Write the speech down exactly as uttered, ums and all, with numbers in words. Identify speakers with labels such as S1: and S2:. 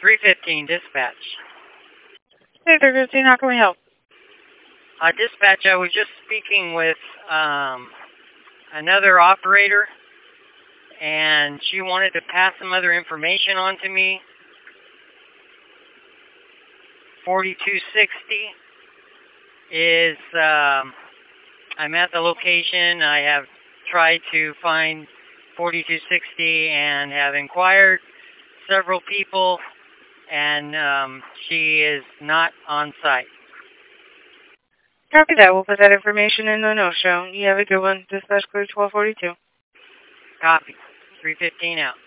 S1: three fifteen, dispatch.
S2: Hey, three fifteen, how can we help?
S1: Uh, dispatch, I was just speaking with um, another operator, and she wanted to pass some other information on to me. forty-two sixty is, um, I'm at the location. I have tried to find forty-two sixty and have inquired several people, and um, she is not on site.
S2: Copy that. We'll put that information in the no-show. You have a good one. Dispatch clear twelve forty-two.
S1: Copy. three fifteen out.